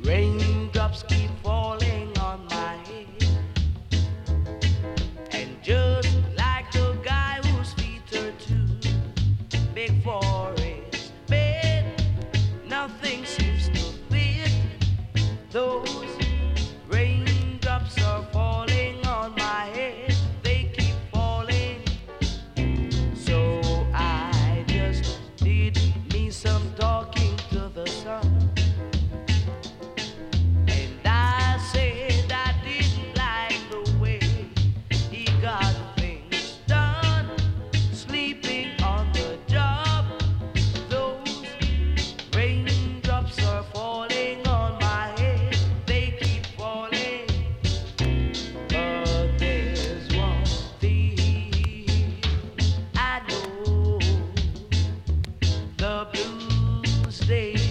Raindrops keep falling on my head, and just like the guy whose feet are too big for his bed, nothing seems to fit. Those raindrops are falling on my head, they keep falling. So I just did me some talking to the sun. The blues they